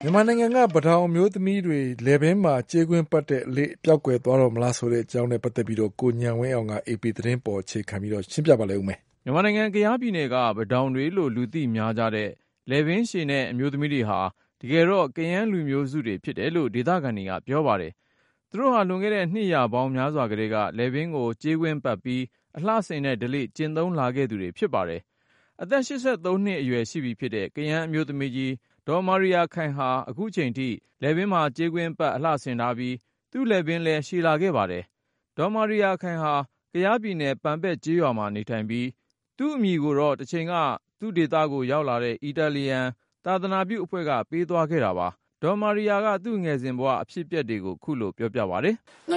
မြန်မာနိုင်ငံကပထောင်အမျိုးသမီးတွေလယ်ပင်းမှာကြေးကွင်းပတ်တဲ့အလေပျောက်ကွယ်သွားတော့မလားဆိုတဲ့အကြောင်းနဲ့ပတ်သက်ပြီးကိုဉာဏ်ဝင်းအောင်က AP သတင်းပေါ်အခြေခံပြီးရှင်းပြပါလိမ့်ဦးမယ်။မြန်မာနိုင်ငံကယားပြည်နယ်ကပထောင်တွေလို့လူသိများကြတဲ့လယ်ပင်းရှည်တဲ့အမျိုးသမီးတွေဟာတကယ်တော့ကယန်းလူမျိုးစုတွေဖြစ်တယ်လို့ဒေသခံတွေကပြောပါတယ်။သူတို့ဟာလွန်ခဲ့တဲ့နှစ်ရာပေါင်းများစွာကတည်းကလယ်ပင်းကိုကြေးကွင်းပတ်ပြီးအလှဆင်တဲ့ဓလေ့ကျင့်သုံးလာခဲ့သူတွေဖြစ်ပါတယ်။အသက်83နှစ်အရွယ်ရှိပြီဖြစ်တဲ့ကယန်းအမျိုးသမီးကြီးဒေါ်မာရီယာခိုင်ဟာအခုချိန်ထိလယ်ပင်းမှာကြေးကွင်းပတ်အလှဆင်ထားပြီးသူ့လယ်ပင်းလည်းရှည်လာခဲ့ပါတယ်။ဒေါ်မာရီယာခိုင်ဟာကယားပြည်နယ်ပန်ပက်ကျေးရွာမှာနေထိုင်ပြီးသူ့အမိကိုတော့တစ်ချိန်ကသူ့ဒေသကိုရောက်လာတဲ့အီတာလီယန်သာသနာပြုအဖွဲ့ကပေးသွားခဲ့တာပါ။ဒေါ်မာရီယာကသူ့ငယ်စဉ်ဘဝအဖြစ်အပျက်တွေကိုခုလိုပြောပြပါတယ်။ "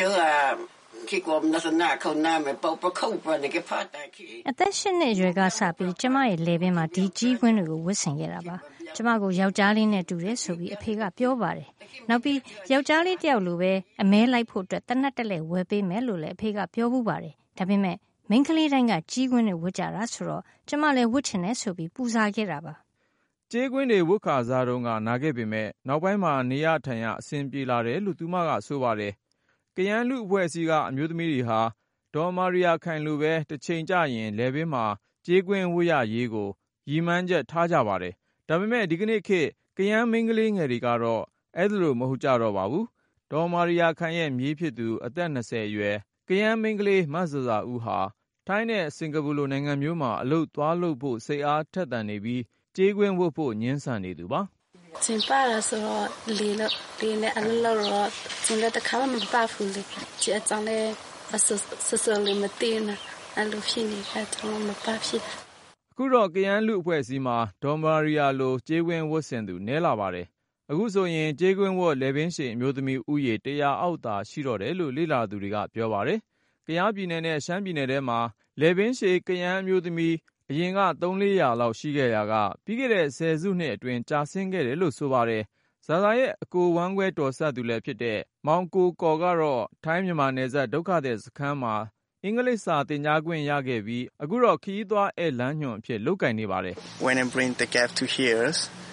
အသက်8နှစ်အရွယ်ကစပြီးကျမရဲ့လယ်ပင်းမှာဒီကြီးကွင်းတွေကိုဝတ်ဆင်ခဲ့တာပါ။ကျမကိုယောက်ျားလေးနဲ့တူတယ်ဆိုပြီးအဖေကပြောပါတယ်။နောက်ပြီးယောက်ျားလေးတယောက်လိုပဲအမဲလိုက်ဖို့အတွက်တနတ်တလဲဝယ်ပေးမယ်လို့လည်းအဖေကပြောဘူးပါတယ်။ဒါပေမဲ့မိန်းကလေးတိုင်းကကြီးကွင်းတွေဝတ်ကြတာဆိုတော့ကျမလည်းဝတ်ချင်တယ်ဆိုပြီးပူဇော်ခဲ့တာပါ။ "ကြေးကွင်းတွေဝတ်ခါစားတုန်းကနာခဲ့ပေမဲ့နောက်ပိုင်းမှာနေရထိုင်ရအဆင်ပြေလာတယ်လို့သူမကဆိုပါတယ်။ကယန်းလူအဖွဲ့အစည်းကအမျိုးသမီးတွေဟာဒေါ်မာရီယာခိုင်လိုပဲတစ်ချိန်ကျရင်လယ်ပင်းမှာကြေးကွင်းဝတ်ရရေးကိုရည်မှန်းချက်ထားကြပါတယ်။ဒါပေမဲ့ဒီကနေ့ခေတ်ကယန်းမိန်းကလေးငယ်တွေကတော့အဲ့လိုမဟုတ်ကြတော့ပါဘူး။ဒေါ်မာရီယာခိုင်ရဲ့မြေးဖြစ်သူအသက်20အရွယ်ကယန်းမိန်းကလေးမဇဇာဦးဟာထိုင်းနဲ့စင်ကာပူလိုနိုင်ငံမျိုးမှာအလုပ်သွားလုပ်ဖို့စိတ်အားထက်သန်နေပြီးကြေးကွင်းဝတ်ဖို့ငြင်းဆန်နေသူပါ။"ကျင်ပတာဆိုတော့လေနဲ့အလုပ်လုပ်တော့ကျင်လည်းတစ်ခါမှမပတ်ဘူးလေ။ဒီအကြောင်းလည်းဆဆလေးမသိနဲ့အဲ့လိုဖြစ်နေတာကျွန်တော်မပတ်ဖြစ်တာ။အခုတော့ကယန်းလူအဖွဲ့အစည်းမှာဒေါ်မာရီယာလိုကြေးကွင်းဝတ်ဆင်သူနည်းလာပါတယ်။အခုဆိုရင်ကြေးကွင်းဝတ်လယ်ပင်းရှည်အမျိုးသမီးဥယေ100အောက်သာရှိတော့တယ်လို့လေ့လာသူတွေကပြောပါတယ်။ကယားပြည်နယ်နဲ့ရှမ်းပြည်နယ်ထဲမှာလယ်ပင်းရှည်ကယန်းအမျိုးသမီးအရင်က300-400လောက်ရှိခဲ့ရာကပြီးခဲ့တဲ့10စုနှစ်အတွင်းကျဆင်းခဲ့တယ်လို့ဆိုပါတယ်။ဇာဇာရဲ့အကိုဝမ်းခွဲတော်ဆက်သူလည်းဖြစ်တဲ့မောင်ကိုကော်ကတော့ထိုင်းမြန်မာနယ်စပ်ဒုက္ခသည်စခန်းမှာအင်္ဂလိပ်စာသင်ကြားခွင့်ရခဲ့ပြီးအခုတော့ခရီးသွားဧည့်လမ်းညွှန်အဖြစ်လုပ်ကိုင်နေပါတယ်။ "When I bring the gap to here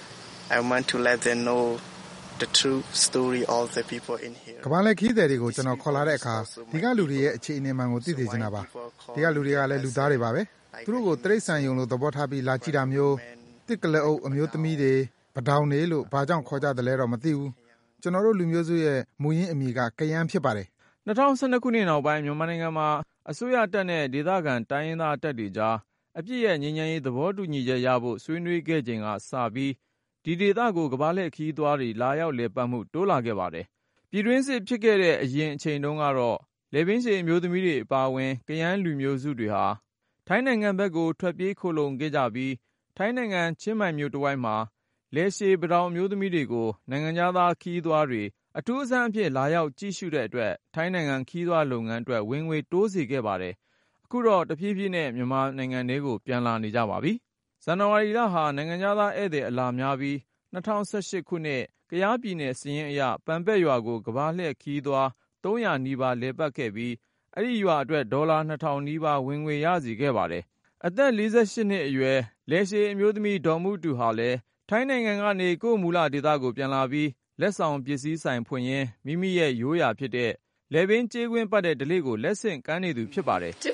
I want to let them know the true story of the people in here." ကမ္ဘာလှည့်ခရီးသည်တွေကိုကျွန်တော်ခေါ်လာတဲ့အခါဒီကလူတွေရဲ့အခြေအနေမှန်ကိုသိစေချင်တာပါ။ဒီကလူတွေကလည်းလူသားတွေပါပဲ။သူတို့ကိုတိရစ္ဆာန်ယုံလို့သဘောထားပြီးလာကြည့်တာမျိုးတစ်ကလအုပ်အမျိုးသမီးတွေပထောင်တွေလို့ဘာကြောင့်ခေါ်ကြတယ်လဲတော့မသိဘူး။ကျွန်တော်တို့လူမျိုးစုရဲ့မူရင်းအမည်ကကယန်းဖြစ်ပါတယ်။2012ခုနှစ်နောက်ပိုင်းမြန်မာနိုင်ငံမှာအစိုးရတပ်နဲ့ဒေသခံတိုင်းရင်းသားတပ်တွေကြားအပြစ်ရဲ့ငြိမ်းချမ်းရေးသဘောတူညီချက်ရဖို့ဆွေးနွေးခဲ့ချိန်ကစပြီးဒီဒေသကိုကမ္ဘာလှည့်ခရီးသွားတွေလာရောက်လည်ပတ်မှုတိုးလာခဲ့ပါတယ်။ပြည်တွင်းစစ်ဖြစ်ခဲ့တဲ့အရင်အချိန်တုန်းကတော့လယ်ပင်းရှည်အမျိုးသမီးတွေအပါအဝင်ကယန်းလူမျိုးစုတွေဟာထိုင်းနိုင်ငံဘက်ကိုထွက်ပြေးခိုလုံခဲ့ကြပြီးထိုင်းနိုင်ငံချင်းမိုင်မြို့တစ်ဝိုက်မှာလယ်ရှည်ပထောင်အမျိုးသမီးတွေကိုနိုင်ငံသားခရီးသွားတွေအထူးအဆန်းအဖြစ်လာရောက်ကြည့်ရှုတဲ့အတွက်ထိုင်းနိုင်ငံခရီးသွားလုပ်ငန်းအတွက်ဝင်ငွေတိုးစေခဲ့ပါတယ်။အခုတော့တဖြည်းဖြည်းနဲ့မြန်မာနိုင်ငံထဲကိုပြန်လာနေကြပါပြီ။ဇန်နဝါရီလဟာနိုင်ငံသားဧည့်သည်အလာများပြီး2018ခုနှစ်ကယားပြည်နယ်စာရင်းအရပန်ပက်ရွာကိုကမ္ဘာလှည့်ခရီးသွား300နီးပါးလည်ပတ်ခဲ့ပြီးအဲ့ဒီရွာအတွက်ဒေါ်လာ2000နီးပါးဝင်ငွေရစေခဲ့ပါတယ်။အသက်48နှစ်အရွယ်လယ်ရှည်အမျိုးသမီးဒေါ်မှုတူဟာလည်းထိုင်းနိုင်ငံကနေကိုယ့်မူလဒေသကိုပြန်လာပြီးလက်ဆောင်ပစ္စည်းဆိုင်ဖွင့်ရင်းမိမိရဲ့ရိုးရာဖြစ်တဲ့လယ်ပင်းကြေးကွင်းပတ်တဲ့ဓလေ့ကိုလက်ဆင့်ကမ်းနေသူဖြစ်ပါတယ်။"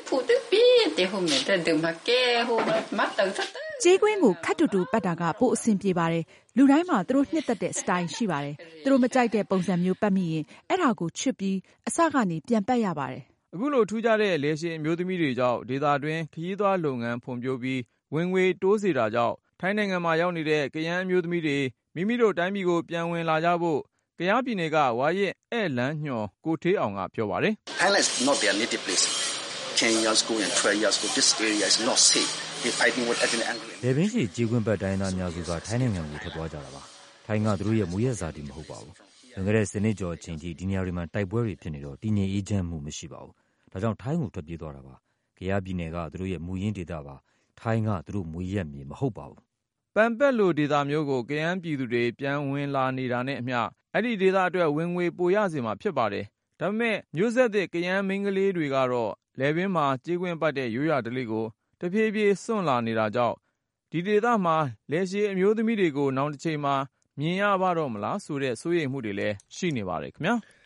ကြေးကွင်းကိုခပ်တူတူပတ်တာကပိုအဆင်ပြေပါတယ်။လူတိုင်းမှာသူတို့နှစ်သက်တဲ့စတိုင်ရှိပါတယ်။သူတို့မကြိုက်တဲ့ပုံစံမျိုးပတ်မိရင်အဲ့ဒါကိုချွတ်ပြီးအစကနေပြန်ပတ်ရပါတယ်။အခုလိုထူးခြားတဲ့လယ်ရှည်အမျိုးသမီးတွေကြောင့်ဒေသတွင်းခရီးသွားလုပ်ငန်းဖွံ့ဖြိုးပြီးဝင်ငွေတိုးစေတာကြောင့်ထိုင်းနိုင်ငံမှာရောက်နေတဲ့ကယန်းအမျိုးသမီးတွေမိမိတို့တိုင်းပြည်ကိုပြန်ဝင်လာကြဖို့ကယားပြည်နယ်ကဝါရင့်ဧည့်လမ်းညွှန်ကိုဌေးအောင်ကပြောပါတယ်။ "Thailand is not their native place. 10 years ago and 12 years ago this area is not safe. They fighting with ethnic angry." လယ်ပင်းရှည်ကြေးကွင်းပတ်တိုင်းသားများစုကထိုင်းနိုင်ငံကိုထွက်သွားကြတာပါ။ထိုင်းကသူတို့ရဲ့မူရဇာတိမဟုတ်ပါဘူး။လွန်ခဲ့တဲ့10နှစ်ကျော်အချိန်ထိဒီနေရာတွေမှာတိုက်ပွဲတွေဖြစ်နေတော့တည်ငြိမ်အေးချမ်းမှုမရှိပါဘူး။ဒါကြောင့်ထိုင်းကိုထွက်ပြေးသွားတာပါ။ကယားပြည်နယ်ကသူတို့ရဲ့မူရင်းဒေသပါ။ထိုင်းကသူတို့မွေးရက်မြေမဟုတ်ပါဘူး။ပန်ပက်လိုဒေသမျိုးကိုကယန်းပြည်သူတွေပြန်ဝင်လာနေတာနဲ့အမျှအဲ့ဒီဒေသအတွက်ဝင်ငွေပိုရစေမှာဖြစ်ပါတယ်။ဒါပေမဲ့မျိုးဆက်သစ်ကယန်းမိန်းကလေးတွေကတော့လယ်ပင်းမှာကြေးကွင်းပတ်တဲ့ရိုးရာဓလေ့ကိုတဖြည်းဖြည်းစွန့်လာနေတာကြောင့်ဒီဒေသမှာလယ်ရှည်အမျိုးသမီးတွေကိုနောင်တစ်ချိန်မှာမြင်ရပါတော့မလားဆိုတဲ့စိုးရိမ်မှုတွေလည်းရှိနေပါတယ်ခင်ဗျာ။